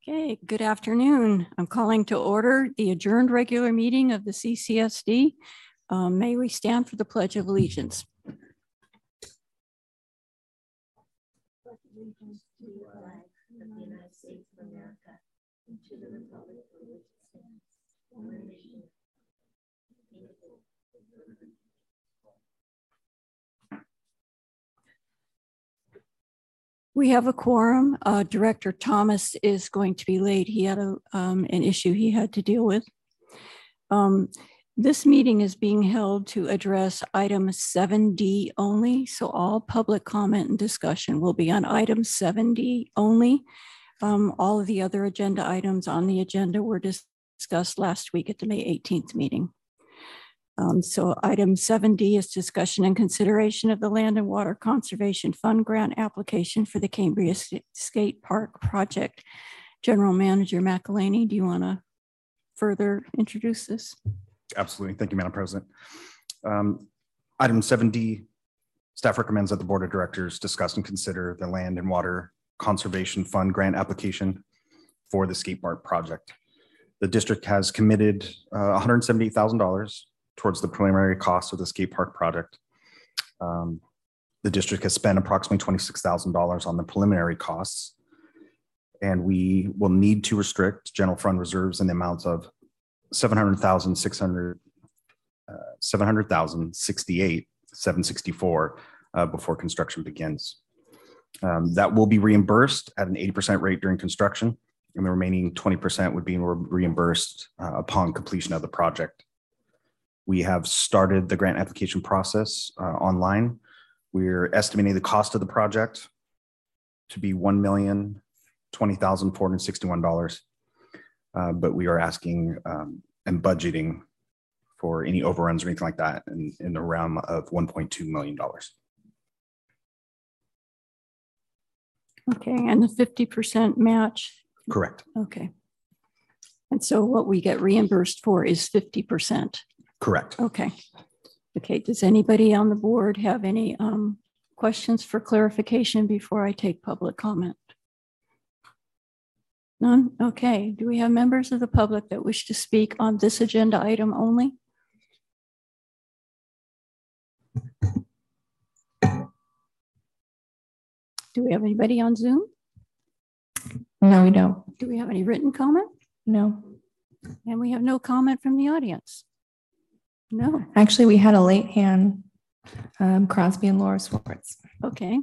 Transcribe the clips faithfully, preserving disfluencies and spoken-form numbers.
Okay, good afternoon. I'm calling to order the adjourned regular meeting of the C C S D. Um, may we stand for the Pledge of Allegiance. Pledge allegiance to the flag of the United States of America and to the republic for which it stands, one nation. We have a quorum. Uh, Director Thomas is going to be late. He had a, um, an issue he had to deal with. Um, this meeting is being held to address item seven D only. So all public comment and discussion will be on item seven D only. Um, all of the other agenda items on the agenda were dis discussed last week at the May eighteenth meeting. Um, so item seven D is discussion and consideration of the Land and Water Conservation Fund grant application for the Cambria Skate Park project. General Manager McElhaney, do you want to further introduce this? Absolutely. Thank you, Madam President. Um, item seven D, staff recommends that the Board of Directors discuss and consider the Land and Water Conservation Fund grant application for the skate park project. The district has committed uh, one hundred seventy-eight thousand dollars towards the preliminary cost of the skate park project. Um, the district has spent approximately twenty-six thousand dollars on the preliminary costs, and we will need to restrict general fund reserves in the amounts of seven hundred thousand six hundred, uh, seven hundred thousand sixty-eight, seven sixty-four uh, before construction begins. Um, that will be reimbursed at an eighty percent rate during construction, and the remaining twenty percent would be re reimbursed uh, upon completion of the project. We have started the grant application process uh, online. We're estimating the cost of the project to be one million twenty thousand four hundred sixty-one dollars, uh, but we are asking um, and budgeting for any overruns or anything like that in, in the realm of one point two million dollars. Okay, and the fifty percent match? Correct. Okay. And so what we get reimbursed for is fifty percent? Correct. Okay. Okay. Does anybody on the board have any um, questions for clarification before I take public comment? None? Okay. Do we have members of the public that wish to speak on this agenda item only? Do we have anybody on Zoom? No, we don't. Do we have any written comment? No. And we have no comment from the audience. No. Actually, we had a late hand, um, Crosby and Laura Swartz. Okay.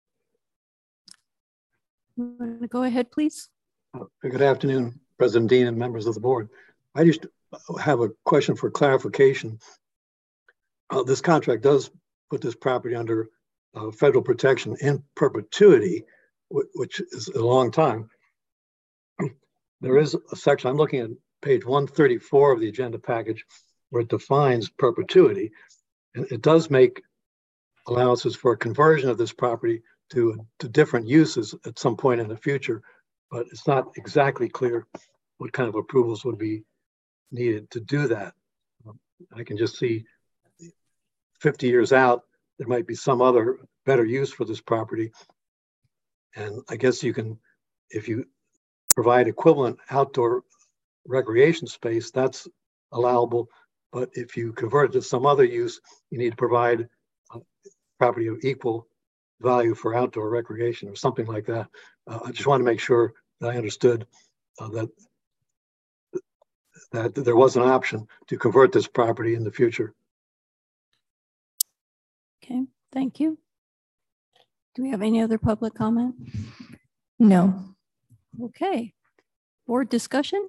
Go ahead, please. Good afternoon, President Dean and members of the board. I just have a question for clarification. Uh, this contract does put this property under uh, federal protection in perpetuity, which is a long time. There is a section, I'm looking at page one thirty-four of the agenda package, where it defines perpetuity. And it does make allowances for conversion of this property to, to different uses at some point in the future, but it's not exactly clear what kind of approvals would be needed to do that. Um, I can just see fifty years out, there might be some other better use for this property. And I guess you can, if you provide equivalent outdoor recreation space, that's allowable. But if you convert it to some other use, you need to provide a property of equal value for outdoor recreation or something like that. Uh, I just want to make sure that I understood uh, that, that there was an option to convert this property in the future. Okay, thank you. Do we have any other public comment? No. Okay, board discussion?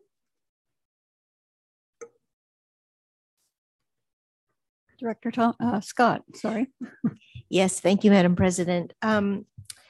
Director Tom, uh, Scott, sorry. Yes, thank you, Madam President. Um,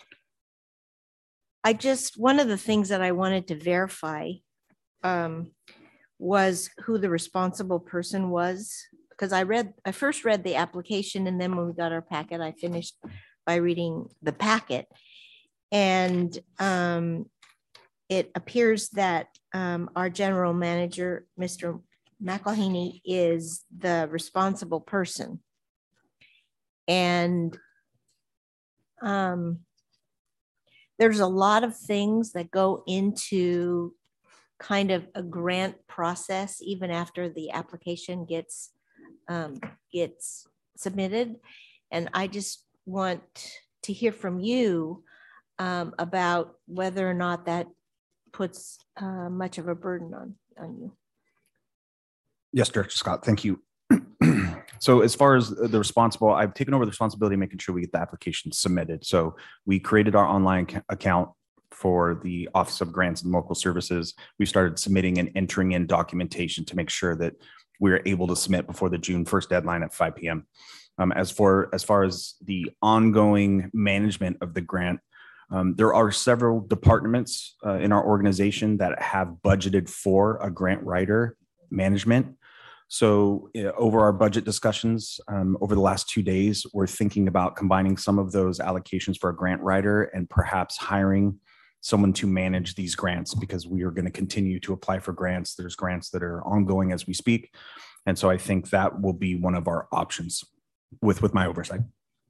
I just, one of the things that I wanted to verify um, was who the responsible person was, because I read, I first read the application, and then when we got our packet, I finished by reading the packet. And um, it appears that um, our general manager, Mister McElhaney, is the responsible person. And um, there's a lot of things that go into kind of a grant process, even after the application gets, um, gets submitted. And I just want to hear from you um, about whether or not that puts uh, much of a burden on, on you. Yes, Director Scott, thank you. So as far as the responsible, I've taken over the responsibility of making sure we get the application submitted. So we created our online account for the Office of Grants and Local Services. We started submitting and entering in documentation to make sure that we are able to submit before the June first deadline at five p m Um, as for as far as the ongoing management of the grant, um, there are several departments uh, in our organization that have budgeted for a grant writer management. So uh, over our budget discussions um, over the last two days, we're thinking about combining some of those allocations for a grant writer and perhaps hiring someone to manage these grants, because we are going to continue to apply for grants. There's grants that are ongoing as we speak. And so I think that will be one of our options with, with my oversight.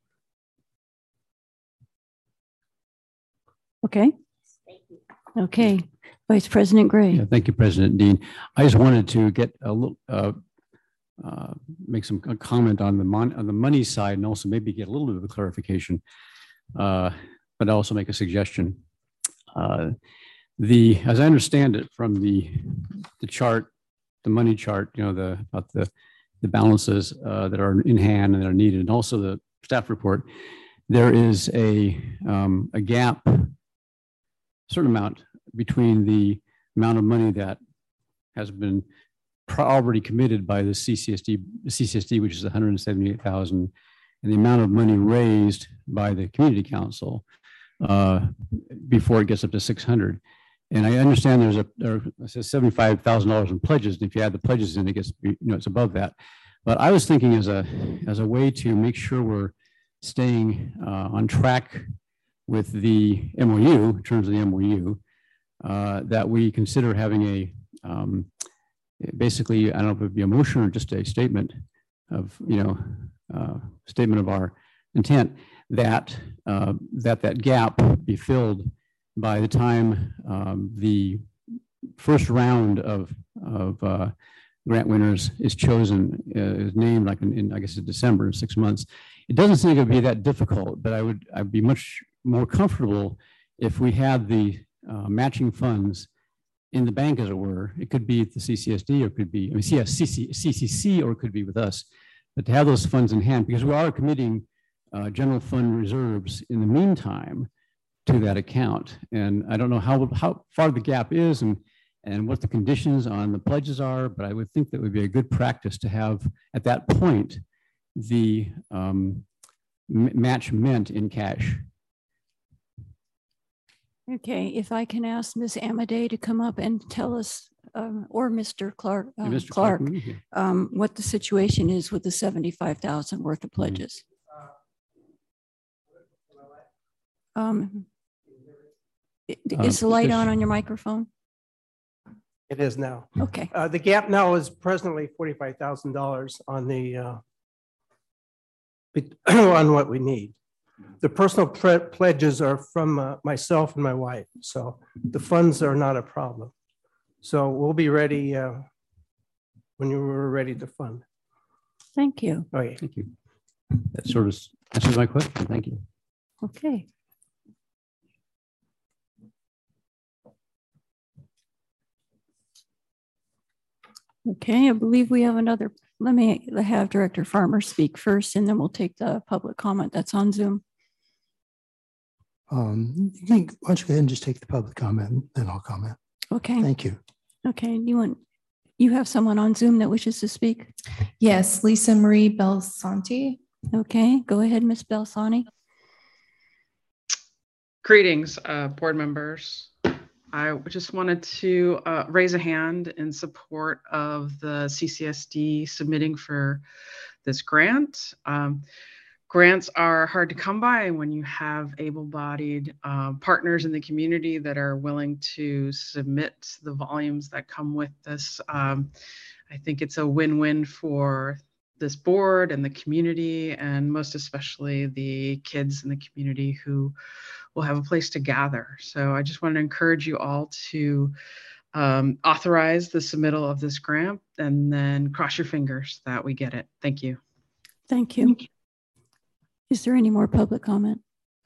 Okay. Okay. Vice President Gray. Yeah, thank you, President Dean. I just wanted to get a little, uh, uh, make some a comment on the mon on the money side, and also maybe get a little bit of a clarification, uh, but also make a suggestion. Uh, the, as I understand it from the the chart, the money chart, you know, the about the the balances uh, that are in hand and that are needed, and also the staff report, there is a um, a gap, a certain amount between the amount of money that has been already committed by the C C S D, C C S D, which is one hundred seventy-eight thousand, and the amount of money raised by the community council uh, before it gets up to six hundred. And I understand there's a there says seventy-five thousand dollars in pledges. And if you add the pledges in, it gets, you know, it's above that. But I was thinking as a as a way to make sure we're staying uh, on track with the M O U, in terms of the M O U, uh, that we consider having a um, basically, I don't know if it would be a motion or just a statement of, you know, uh, statement of our intent that uh, that that gap be filled by the time um, the first round of of uh, grant winners is chosen, uh, is named, like in, in I guess in December, six months. It doesn't seem to be that difficult, but I would I'd be much more comfortable if we had the uh, matching funds in the bank, as it were. It could be at the C C S D, or it could be, I mean, C C C, or it could be with us. But to have those funds in hand, because we are committing uh, general fund reserves in the meantime to that account. And I don't know how, how far the gap is and, and what the conditions on the pledges are, but I would think that would be a good practice to have at that point the um, match meant in cash. Okay, if I can ask Miz Amadei to come up and tell us, um, or Mister Clark, um, Mister Clark, Clark, um, what the situation is with the seventy-five thousand worth of pledges. Um, is the light on on your microphone? It is now. Okay. Uh, the gap now is presently forty-five thousand dollars on the uh, on what we need. The personal pledges are from uh, myself and my wife, so the funds are not a problem. So we'll be ready uh, when you were ready to fund. Thank you. Okay. Thank you. That sort of answers my question. Thank you. Okay. Okay, I believe we have another. Let me have Director Farmer speak first, and then we'll take the public comment that's on Zoom. Um, you can, why don't you go ahead and just take the public comment, then I'll comment. Okay. Thank you. Okay. You want, you have someone on Zoom that wishes to speak? Yes, Lisa Marie Belsanti. Okay, go ahead, Miz Belsanti. Greetings, uh, board members. I just wanted to uh, raise a hand in support of the C C S D submitting for this grant. Um, grants are hard to come by when you have able-bodied uh, partners in the community that are willing to submit the volumes that come with this. Um, I think it's a win-win for this board and the community, and most especially the kids in the community who will have a place to gather. So I just want to encourage you all to um, authorize the submittal of this grant, and then cross your fingers that we get it. Thank you. Thank you. Is there any more public comment?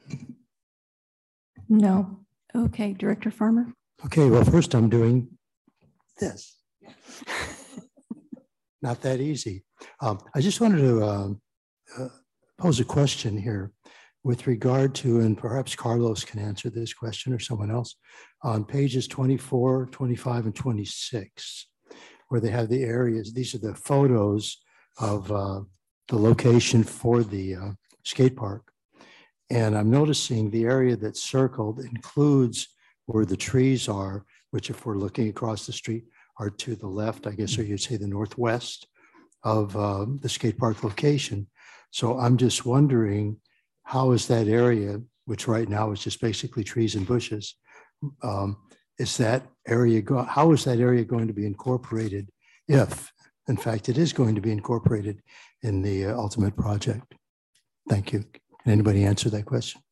No. Okay, Director Farmer. Okay, well, first I'm doing this. Not that easy. Um, I just wanted to um, uh, pose a question here with regard to, and perhaps Carlos can answer this question or someone else, on pages twenty-four, twenty-five, and twenty-six, where they have the areas. These are the photos of uh, the location for the uh, skate park. And I'm noticing the area that's circled includes where the trees are, which if we're looking across the street are to the left, I guess, or you'd say the northwest of uh, the skate park location. So I'm just wondering, how is that area, which right now is just basically trees and bushes, um, is that area, go how is that area going to be incorporated if, in fact, it is going to be incorporated in the uh, ultimate project? Thank you. Can anybody answer that question?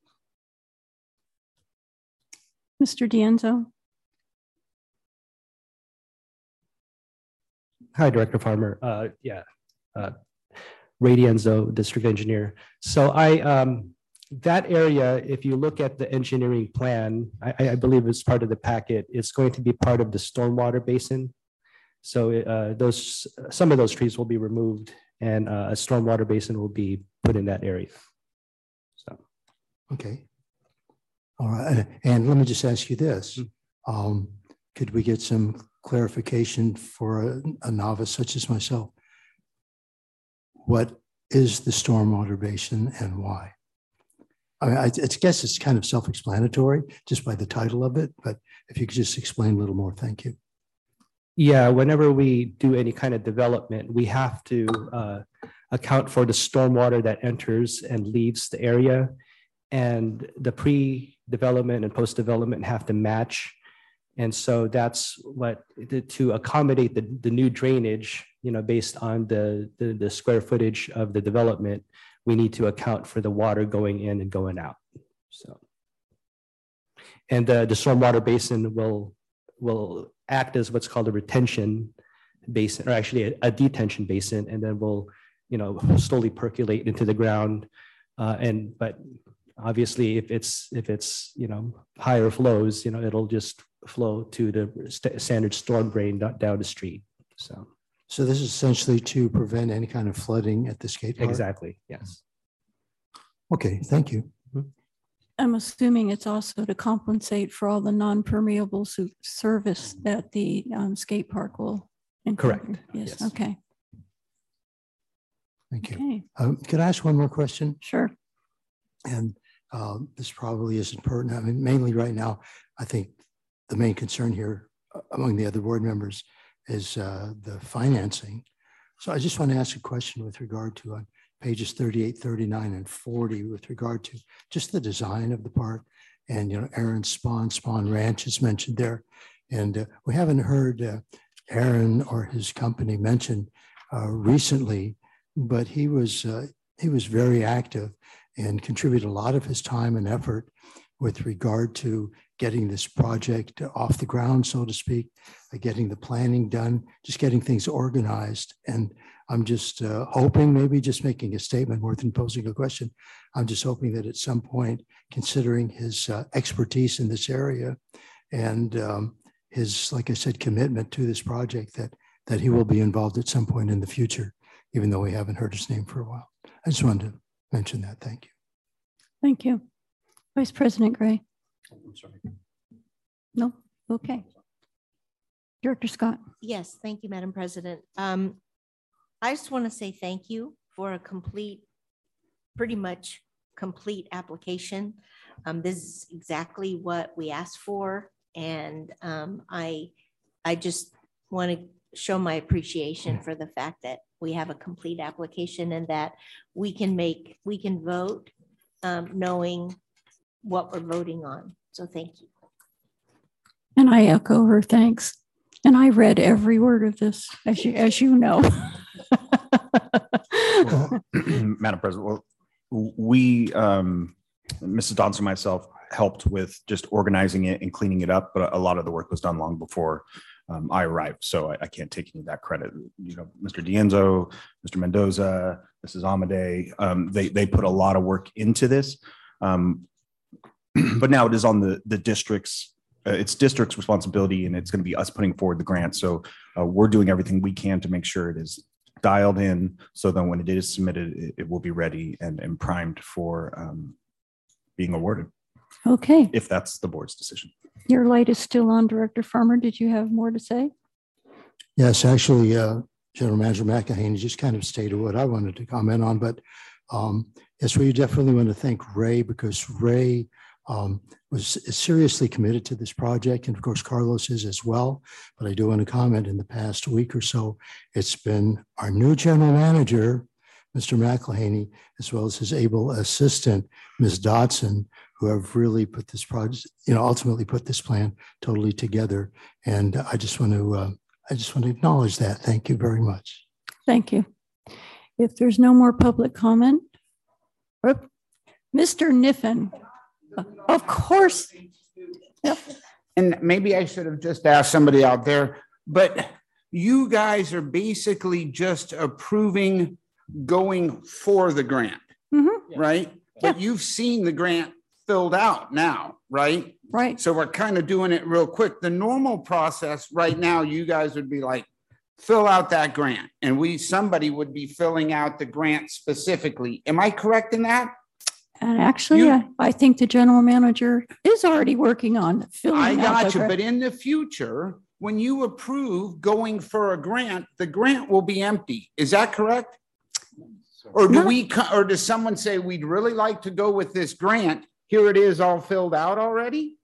Mister D'Enzo. Hi, Director Farmer. Uh, yeah, uh, Ray D'Enzo, District Engineer. So I, um, that area, if you look at the engineering plan, I, I believe it's part of the packet, it's going to be part of the stormwater basin. So uh, those, some of those trees will be removed, and uh, a stormwater basin will be put in that area. So. Okay. All right. And let me just ask you this. Um, could we get some clarification for a, a novice such as myself? What is the stormwater basin and why? I mean, I, I guess it's kind of self-explanatory just by the title of it, but if you could just explain a little more, thank you. Yeah, whenever we do any kind of development, we have to uh, account for the stormwater that enters and leaves the area, and the pre-development and post-development have to match. And so that's what, to accommodate the, the new drainage, you know, based on the, the, the square footage of the development, we need to account for the water going in and going out. So, and the, the stormwater basin will, will act as what's called a retention basin, or actually a, a detention basin, and then will, you know, slowly percolate into the ground. Uh, and, but obviously if it's, if it's, you know, higher flows, you know, it'll just flow to the st standard storm drain down the street. So, so this is essentially to prevent any kind of flooding at the skate park? Exactly, yes. Okay, thank you. I'm assuming it's also to compensate for all the non-permeable service that the um, skate park will encounter. Correct. Yes, yes. Okay. Thank you. Okay. Um, could I ask one more question? Sure. And um, this probably isn't pertinent. I mean, mainly right now, I think the main concern here uh, among the other board members is uh, the financing. So I just want to ask a question with regard to uh, pages thirty-eight, thirty-nine, and forty with regard to just the design of the park. And, you know, Aaron Spawn, Spawn Ranch is mentioned there. And uh, we haven't heard uh, Aaron or his company mentioned uh, recently, but he was, uh, he was very active and contributed a lot of his time and effort with regard to getting this project off the ground, so to speak, uh, getting the planning done, just getting things organized. And I'm just uh, hoping, maybe just making a statement more than posing a question, I'm just hoping that at some point, considering his uh, expertise in this area and um, his, like I said, commitment to this project, that, that he will be involved at some point in the future, even though we haven't heard his name for a while. I just wanted to mention that. Thank you. Thank you. Vice President Gray. I'm sorry. No, okay. Director Scott. Yes, thank you, Madam President. Um, I just want to say thank you for a complete, pretty much complete application. Um, this is exactly what we asked for. And um, I, I just want to show my appreciation for the fact that we have a complete application and that we can make, we can vote um, knowing what we're voting on. So thank you. And I echo her thanks. And I read every word of this, as you, as you know. Well, Madam President, well, we, um, Missus Dodson and myself helped with just organizing it and cleaning it up, but a lot of the work was done long before um, I arrived. So I, I can't take any of that credit. You know, Mister Dienzo, Mister Mendoza, Missus Amade, um, they, they put a lot of work into this. Um, but now it is on the, the district's, uh, it's district's responsibility, and it's going to be us putting forward the grant. So uh, we're doing everything we can to make sure it is dialed in, so that when it is submitted, it, it will be ready and, and primed for um, being awarded. Okay. If that's the board's decision. Your light is still on, Director Farmer. Did you have more to say? Yes, actually, uh, General Manager McElhaney just kind of stated what I wanted to comment on, but um, yes, we definitely want to thank Ray, because Ray um, was seriously committed to this project, and of course Carlos is as well. But I do want to comment, in the past week or so, it's been our new general manager, Mister McElhaney, as well as his able assistant, Miz Dodson, who have really put this project, you know, ultimately put this plan totally together. And I just want to, uh, I just want to acknowledge that. Thank you very much. Thank you. If there's no more public comment, Mister Niffen, of course. Yep. And maybe I should have just asked somebody out there, but you guys are basically just approving going for the grant, Mm-hmm. right? Yeah. But you've seen the grant filled out now, right? Right. So we're kind of doing it real quick. The normal process right now, you guys would be like, fill out that grant, and we, somebody would be filling out the grant specifically. Am I correct in that? And actually, You- I, I think the general manager is already working on filling I out got the you, gra- but in the future, when you approve going for a grant, the grant will be empty. Is that correct? Or do Not- we, co- or does someone say, we'd really like to go with this grant? Here it is all filled out already?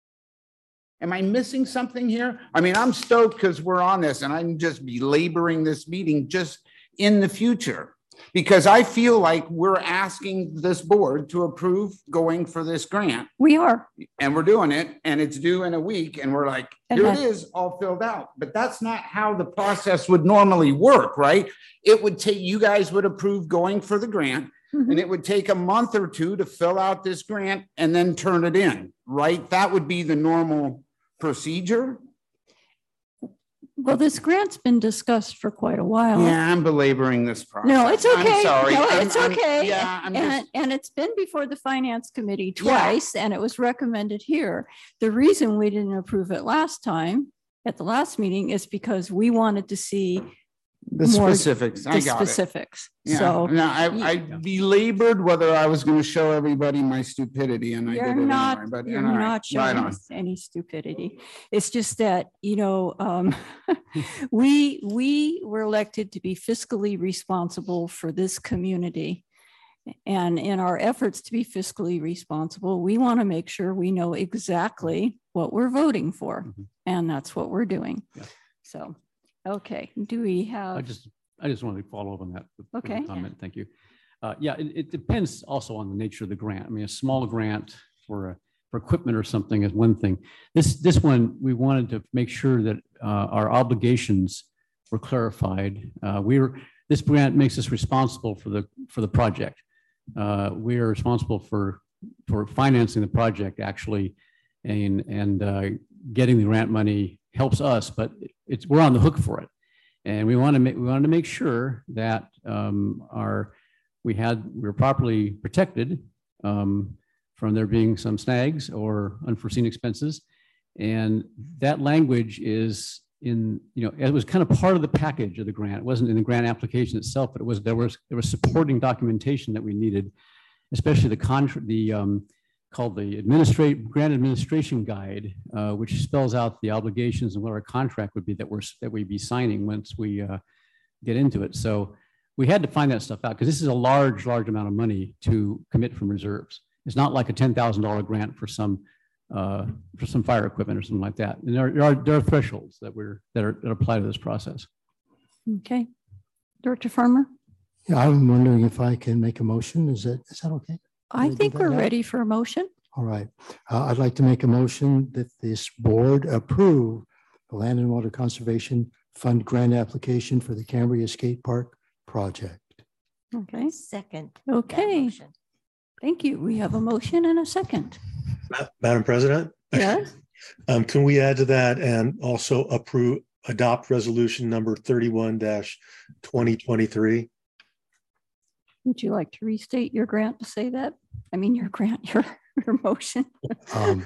Am I missing something here? I mean, I'm stoked because we're on this, and I'm just belaboring this meeting just in the future. Because I feel like we're asking this board to approve going for this grant, We are. and we're doing it, and it's due in a week, and we're like, And here it that- is all filled out. But that's not how the process would normally work, right? It would take, you guys would approve going for the grant, Mhm. and it would take a month or two to fill out this grant and then turn it in, right? That would be the normal procedure. Well, this grant's been discussed for quite a while. Yeah, I'm belaboring this process. No, it's okay. I'm sorry. No, I'm- it's I'm- okay. Yeah, I'm And, just, and it's been before the finance committee Yeah. twice, and it was recommended here. The reason we didn't approve it last time, at the last meeting, is because we wanted to see the more specifics, I the got it. specifics. Yeah, So no, I, I belabored whether I was going to show everybody my stupidity, and I did you're it not, anyway, but you're all right, not right showing on. us any stupidity. It's just that, you know, um, we, we were elected to be fiscally responsible for this community. And in our efforts to be fiscally responsible, we want to make sure we know exactly what we're voting for. Mhm. And that's what we're doing. Yeah. So, okay, do we I have, just, I just wanted to follow up on that. with- with a Okay. Comment, thank you. Uh, yeah, it, it depends also on the nature of the grant. I mean, a small grant for, a- for equipment or something is one thing. This, this one, we wanted to make sure that uh, our obligations were clarified. Uh, We were, this grant makes us responsible for the, for the project. Uh, We are responsible for, for financing the project actually, and, and uh, getting the grant money helps us, but it's, we're on the hook for it. And we want to make, we wanted to make sure that um, our, we had, we were properly protected um, from there being some snags or unforeseen expenses. And that language is in, you know, it was kind of part of the package of the grant. It wasn't in the grant application itself, but it was, there was, there was supporting documentation that we needed, especially the contract, the um, called the administrate grant administration guide, uh, which spells out the obligations and what our contract would be that we're that we'd be signing once we uh, get into it. So we had to find that stuff out because this is a large, large amount of money to commit from reserves. It's not like a ten thousand dollar grant for some uh, for some fire equipment or something like that. And there, there are there are thresholds that we're that are that apply to this process. okay, Director Farmer? Yeah, I'm wondering if I can make a motion. Is that, is that okay? I I do think that we're now? ready for a motion. All right. Uh, I'd like to make a motion that this board approve the Land and Water Conservation Fund grant application for the Cambria Skate Park project. Okay, Second. that okay. motion. Thank you. We have a motion and a second. Ma- Madam President, Yes, um, can we add to that and also approve, adopt resolution number thirty-one twenty twenty-three? would you like to restate your grant to say that? I mean, your grant, your, your motion. Um,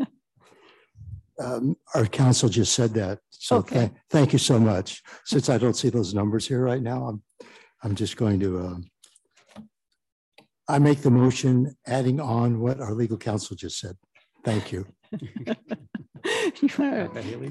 um, Our council just said that. So Okay. thank, thank you so much. Since I don't see those numbers here right now, I'm, I'm just going to, um, I make the motion adding on what our legal counsel just said. Thank you. You wanna-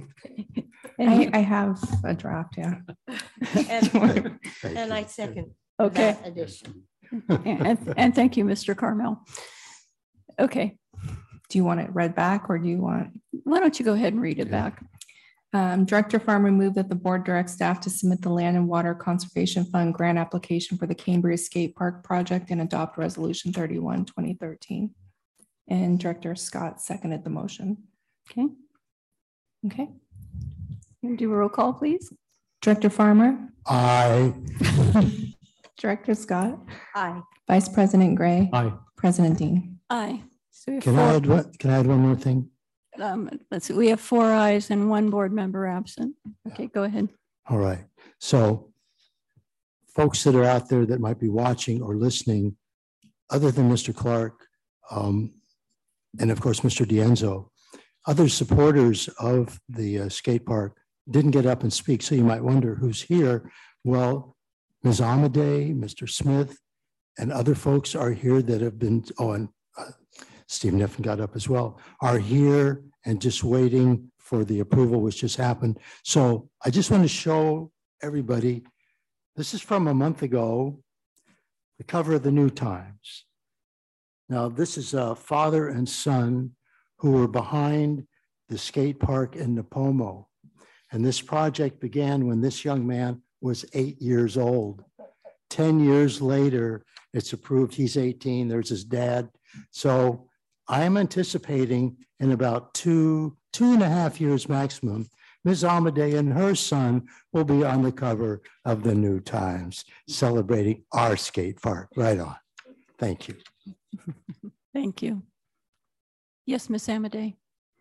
I, I have a draft, yeah. And, Thank and you. I second Okay, that addition. and, and thank you, Mister Carmel. Okay, Do you want it read back or do you want? why don't you go ahead and read it Yeah. back? Um, Director Farmer moved that the board directs staff to submit the Land and Water Conservation Fund grant application for the Cambria Skate Park project and adopt resolution thirty-one, twenty thirteen. And Director Scott seconded the motion. Okay, Okay. can you do a roll call, please? Director Farmer, I, Director Scott, Aye. Vice President Gray, Aye. President Dean. Aye. So we have can I four, add one, can I add one more thing? um, let's see, we have four ayes and one board member absent. Okay, go ahead. All right. So folks that are out there that might be watching or listening, other than Mister Clark, um, and of course, Mister Dienzo, other supporters of the uh, skate park didn't get up and speak. So you might wonder who's here. Well, Miz Amadei, Mister Smith, and other folks are here that have been, oh, and uh, Steve Niffen got up as well, are here and just waiting for the approval, which just happened. So I just want to show everybody, this is from a month ago, the cover of the New Times. Now, this is a father and son who were behind the skate park in Napomo. And this project began when this young man was eight years old. ten years later, it's approved, he's eighteen, there's his dad. So I am anticipating in about two, two and a half years maximum, Miz Amadei and her son will be on the cover of the New Times celebrating our skate park. Right on. Thank you. Thank you. Yes, Miss Amadei.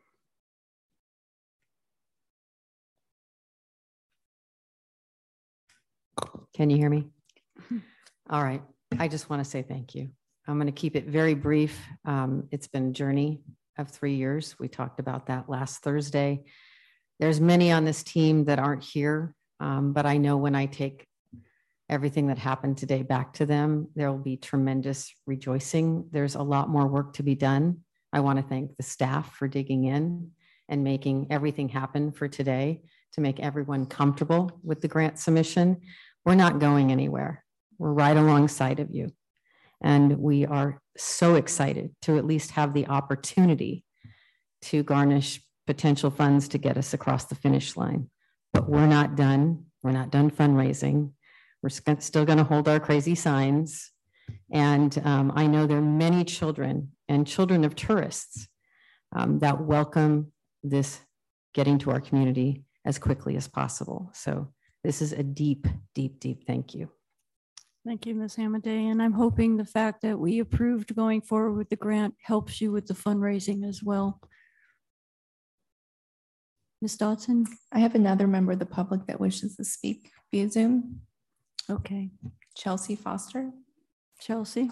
Can you hear me? All right. I just want to say thank you. I'm going to keep it very brief. Um, it's been a journey of three years. We talked about that last Thursday. There's many on this team that aren't here, um, but I know when I take everything that happened today back to them, there will be tremendous rejoicing. There's a lot more work to be done. I want to thank the staff for digging in and making everything happen for today to make everyone comfortable with the grant submission. We're not going anywhere. We're right alongside of you. And we are so excited to at least have the opportunity to garnish potential funds to get us across the finish line. But we're not done. We're not done fundraising. We're still going to hold our crazy signs. And um, I know there are many children and children of tourists um, that welcome this getting to our community as quickly as possible. So this is a deep, deep, deep thank you. Thank you, Miz Amadei. And I'm hoping the fact that we approved going forward with the grant helps you with the fundraising as well. Miz Dodson? I have another member of the public that wishes to speak via Zoom. Okay. Chelsea Foster. Chelsea?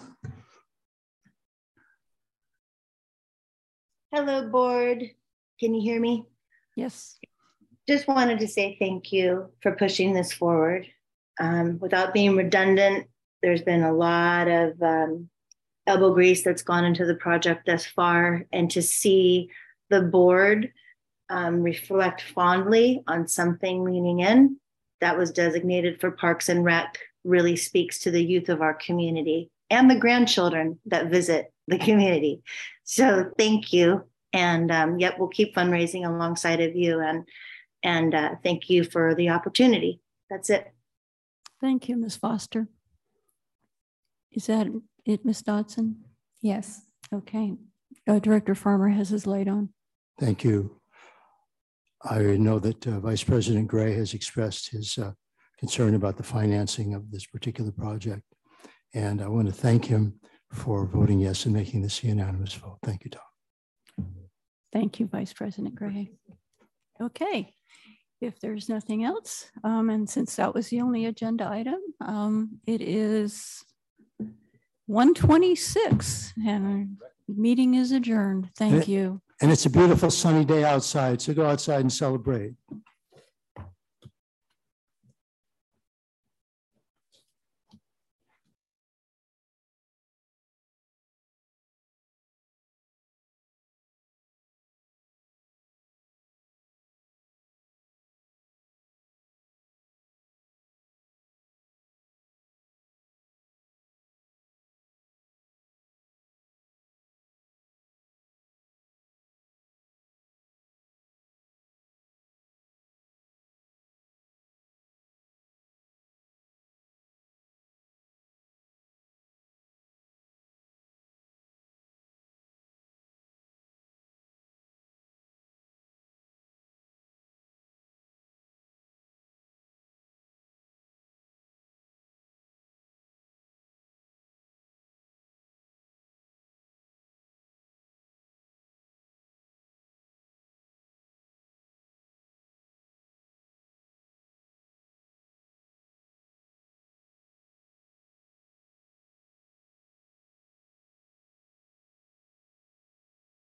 Hello, board. Can you hear me? Yes. Just wanted to say thank you for pushing this forward. Um, without being redundant, there's been a lot of um, elbow grease that's gone into the project thus far, and to see the board um, reflect fondly on something leaning in that was designated for Parks and Rec really speaks to the youth of our community and the grandchildren that visit the community. So thank you. And um, yep, we'll keep fundraising alongside of you, and, and uh, thank you for the opportunity. That's it. Thank you, Miz Foster. Is that it, Miz Dodson? Yes. Okay. Uh, Director Farmer has his light on. Thank you. I know that uh, Vice President Gray has expressed his uh, concern about the financing of this particular project. And I want to thank him for voting yes and making this a unanimous vote. Thank you, Tom. Thank you, Vice President Gray. Okay, if there's nothing else, um, and since that was the only agenda item, um, it is one twenty-six and meeting is adjourned. Thank And- you. And it's a beautiful sunny day outside, so go outside and celebrate.